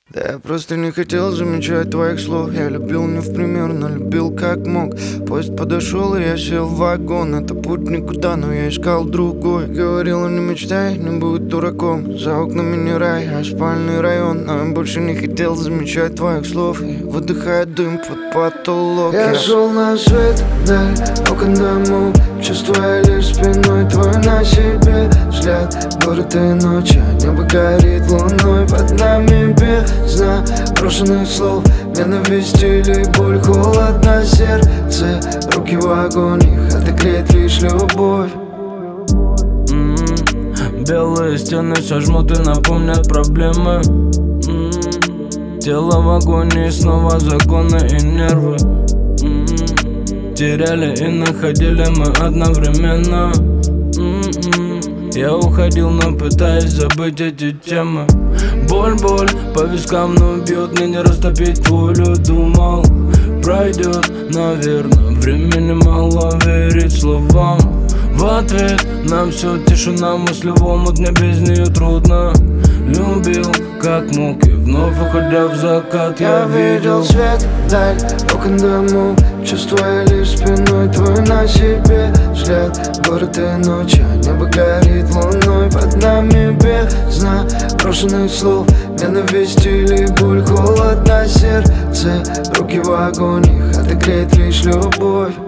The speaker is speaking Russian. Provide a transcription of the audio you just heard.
Да я просто не хотел замечать твоих слов. Я любил не в пример, но любил как мог. Поезд подошел, и я сел в вагон. Это путь никуда, но я искал другой. Говорила, не мечтай, не будь дураком. За окнами не рай, а спальный район. Но я больше не хотел замечать твоих слов. И выдыхая дым под потолок. Я шел на свет, даль, окон домов, чувствуя лишь спиной твой на себе взгляд. Город и ночь, а небо горит луной. Под нами бездна брошенных слов, ненависть или боль, холод на сердце. Руки в огонь, их отогреет лишь любовь. Белые стены сожмут и напомнят проблемы. Тело в агонии, снова законы и нервы. Теряли и находили мы одновременно. Я уходил, но пытаясь забыть эти темы. Боль по вискам, но бьет, мне не растопить волю. Думал, пройдет, наверное, времени мало верить словам. В ответ на все тишина, мысли в омут, мне без нее трудно. Любил, как мог, и вновь уходя в закат я видел свет, даль, окон домов, чувствуя лишь спиной твой на себе взгляд. Город и ночь, а небо горит луной. Под нами бездна брошенных слов, ненависть или боль, холод на сердце. Руки в огонь, их отогреет лишь любовь.